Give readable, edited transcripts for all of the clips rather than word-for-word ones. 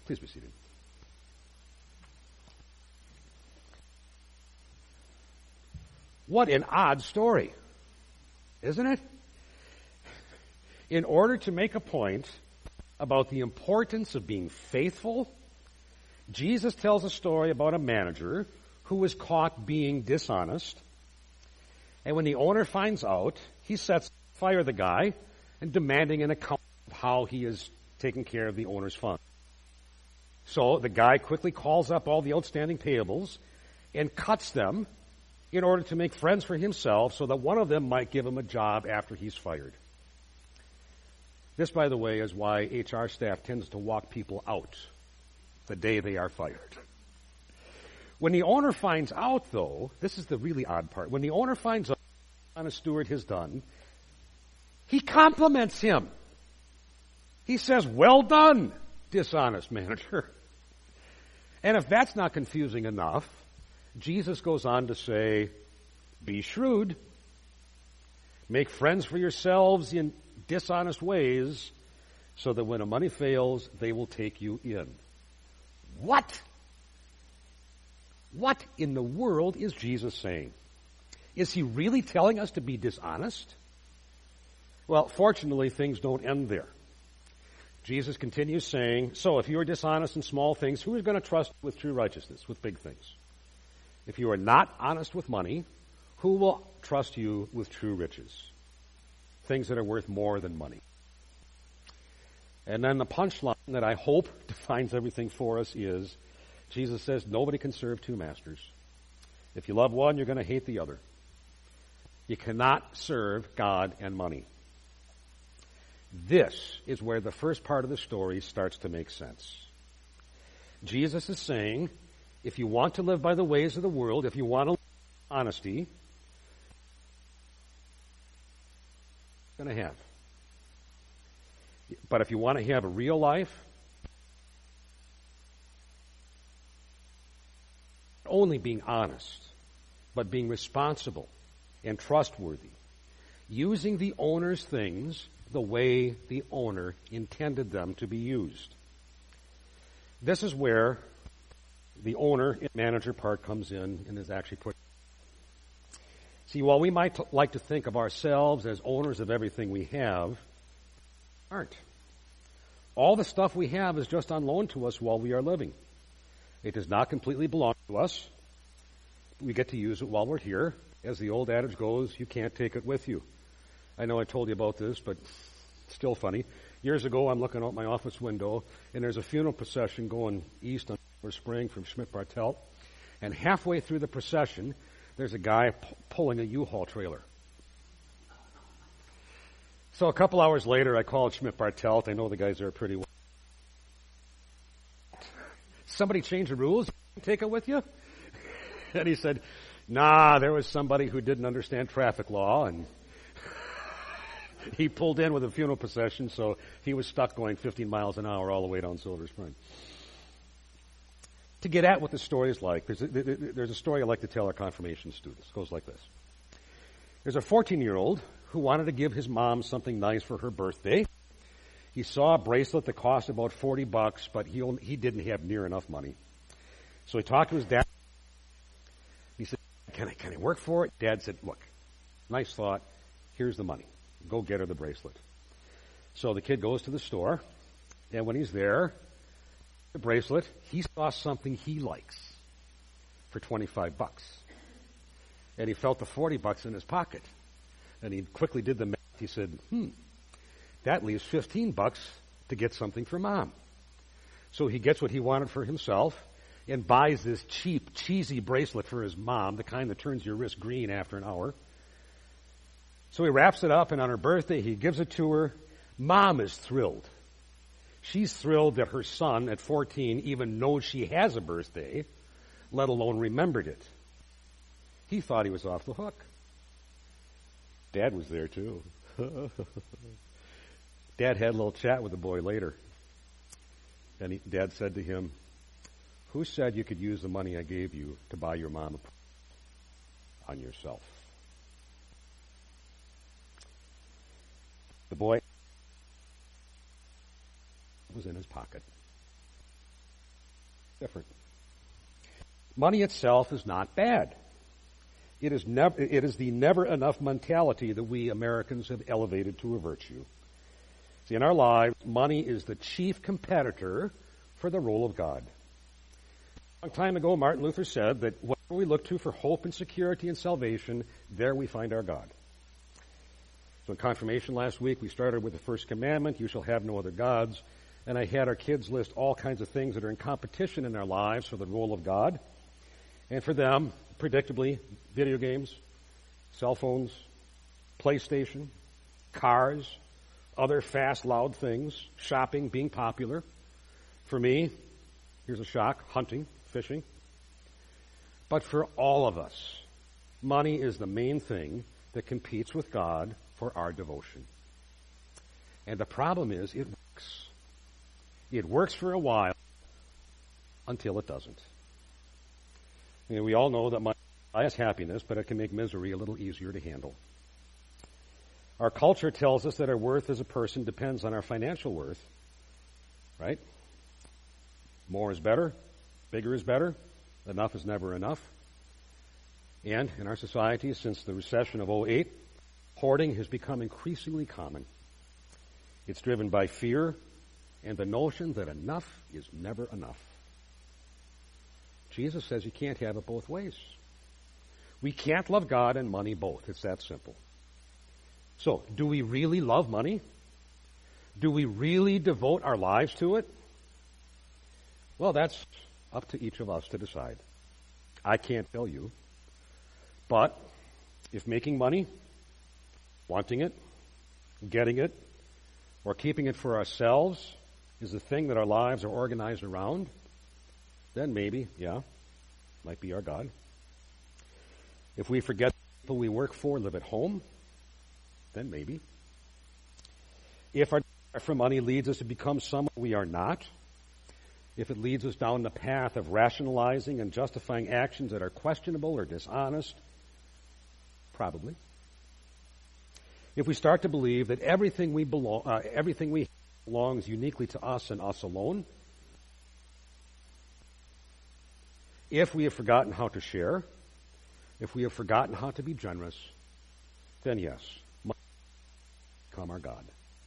Please be seated. What an odd story, isn't it? In order to make a point about the importance of being faithful, Jesus tells a story about a manager who was caught being dishonest. And when the owner finds out, he sets fire the guy and demanding an account of how he is taking care of the owner's funds. So the guy quickly calls up all the outstanding payables and cuts them in order to make friends for himself so that one of them might give him a job after he's fired. This, by the way, is why HR staff tends to walk people out the day they are fired. When the owner finds out, though, this is the really odd part. When the owner finds out what an honest steward has done, he compliments him. He says, "Well done, dishonest manager." And if that's not confusing enough, Jesus goes on to say, "Be shrewd. Make friends for yourselves in dishonest ways, so that when the money fails, they will take you in." What? What in the world is Jesus saying? Is he really telling us to be dishonest? Well, fortunately, things don't end there. Jesus continues saying, so if you are dishonest in small things, who is going to trust with true righteousness, with big things? If you are not honest with money, who will trust you with true riches? Things that are worth more than money. And then the punchline that I hope defines everything for us is, Jesus says, nobody can serve two masters. If you love one, you're going to hate the other. You cannot serve God and money. This is where the first part of the story starts to make sense. Jesus is saying, if you want to live by the ways of the world, if you want to live with honesty, you're going to have. But if you want to have a real life, not only being honest, but being responsible and trustworthy, using the owner's things the way the owner intended them to be used. This is where the owner and manager part comes in and is actually put. See, while we might like to think of ourselves as owners of everything we have, aren't. All the stuff we have is just on loan to us while we are living. It does not completely belong to us. We get to use it while we're here. As the old adage goes, you can't take it with you. I know I told you about this, but it's still funny. Years ago, I'm looking out my office window, and there's a funeral procession going east on Spring from Schmidt-Bartelt. And halfway through the procession, there's a guy pulling a U-Haul trailer. So a couple hours later, I called Schmidt-Bartelt. I know the guys there pretty well. Somebody changed the rules? Take it with you? And he said, nah, there was somebody who didn't understand traffic law, and he pulled in with a funeral procession, so he was stuck going 15 miles an hour all the way down Silver Spring. To get at what the story is like, there's a story I like to tell our confirmation students. It goes like this. There's a 14-year-old who wanted to give his mom something nice for her birthday. He saw a bracelet that cost about $40, but he didn't have near enough money. So he talked to his dad. He said, can I work for it? Dad said, look, nice thought. Here's the money. Go get her the bracelet. So the kid goes to the store, and when he's there, the bracelet, he saw something he likes for $25. And he felt the $40 in his pocket. And he quickly did the math. He said, that leaves $15 to get something for Mom. So he gets what he wanted for himself and buys this cheap, cheesy bracelet for his mom, the kind that turns your wrist green after an hour. So he wraps it up, and on her birthday, he gives it to her. Mom is thrilled. She's thrilled that her son, at 14, even knows she has a birthday, let alone remembered it. He thought he was off the hook. Dad was there, too. Dad had a little chat with the boy later. And Dad said to him, who said you could use the money I gave you to buy your mom a present? On yourself. The boy was in his pocket. different. Money itself is not bad. It is the never enough mentality that we Americans have elevated to a virtue. See, in our lives, money is the chief competitor for the role of God. A long time ago, Martin Luther said that whatever we look to for hope and security and salvation, there we find our God. So in confirmation last week, we started with the first commandment, you shall have no other gods. And I had our kids list all kinds of things that are in competition in their lives for the role of God. And for them, predictably, video games, cell phones, PlayStation, cars, other fast, loud things, shopping, being popular. For me, here's a shock, hunting, fishing. But for all of us, money is the main thing that competes with God for our devotion. And the problem is, it works. It works for a while until it doesn't. We all know that money buys happiness, but it can make misery a little easier to handle. Our culture tells us that our worth as a person depends on our financial worth, right? More is better, bigger is better, enough is never enough. And in our society, since the recession of 2008, hoarding has become increasingly common. It's driven by fear and the notion that enough is never enough. Jesus says you can't have it both ways. We can't love God and money both. It's that simple. So, do we really love money? Do we really devote our lives to it? Well, that's up to each of us to decide. I can't tell you. But if making money, wanting it, getting it, or keeping it for ourselves is the thing that our lives are organized around, then maybe, might be our God. If we forget the people we work for live at home, then maybe. If our desire for money leads us to become someone we are not, if it leads us down the path of rationalizing and justifying actions that are questionable or dishonest, probably. If we start to believe that everything we belongs uniquely to us and us alone, if we have forgotten how to share, if we have forgotten how to be generous, then yes, money will become our God.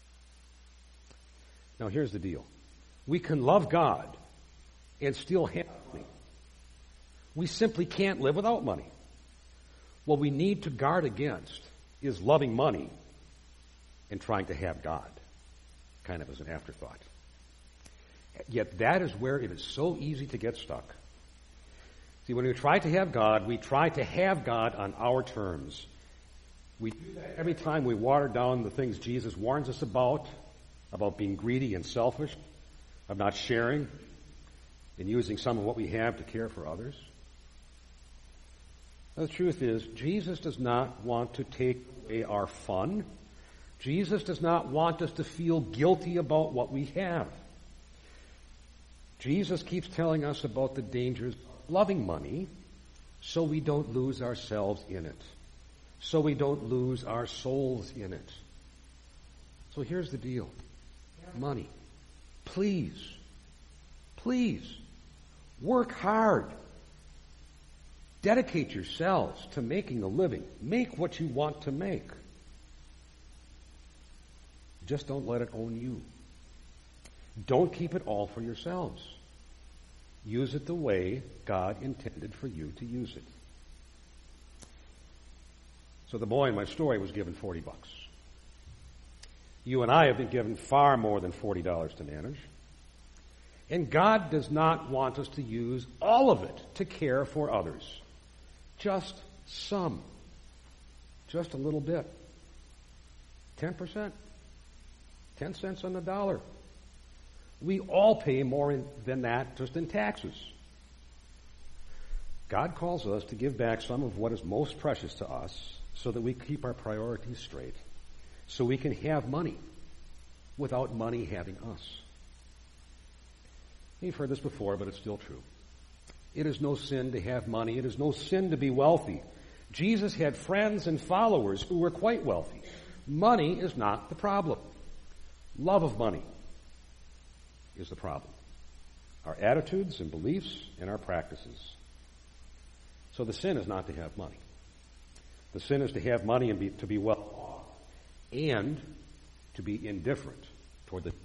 Now here's the deal. We can love God and still have money. We simply can't live without money. What we need to guard against is loving money and trying to have God, kind of as an afterthought. Yet that is where it is so easy to get stuck. See, when we try to have God, we try to have God on our terms. We do that every time we water down the things Jesus warns us about being greedy and selfish, of not sharing, and using some of what we have to care for others. Now, the truth is, Jesus does not want to take away our fun. Jesus does not want us to feel guilty about what we have. Jesus keeps telling us about the dangers of loving money so we don't lose ourselves in it, so we don't lose our souls in it. So here's the deal. Money. Please, work hard. Dedicate yourselves to making a living. Make what you want to make. Just don't let it own you. Don't keep it all for yourselves. Use it the way God intended for you to use it. So the boy in my story was given $40. You and I have been given far more than $40 to manage. And God does not want us to use all of it to care for others. Just some. Just a little bit. 10%. 10 cents on the dollar. We all pay more than that just in taxes. God calls us to give back some of what is most precious to us so that we keep our priorities straight, so we can have money without money having us. You've heard this before, but it's still true. It is no sin to have money. It is no sin to be wealthy. Jesus had friends and followers who were quite wealthy. Money is not the problem. Love of money is the problem. our attitudes and beliefs and our practices. So the sin is not to have money. The sin is to have money and to be well off and to be indifferent toward the.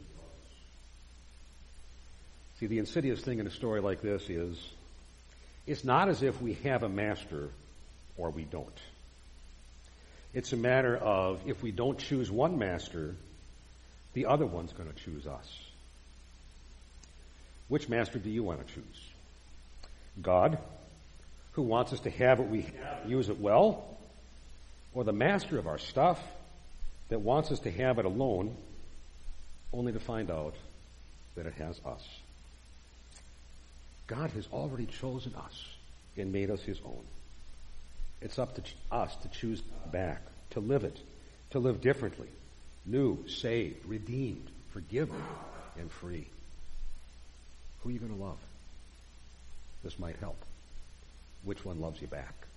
See, the insidious thing in a story like this is it's not as if we have a master or we don't. It's a matter of if we don't choose one master, the other one's going to choose us. Which master do you want to choose? God, who wants us to have what we have, use it well, or the master of our stuff that wants us to have it alone, only to find out that it has us? God has already chosen us and made us his own. It's up to us to choose back, to live it, to live differently, new, saved, redeemed, forgiven, and free. Who are you going to love? This might help. Which one loves you back?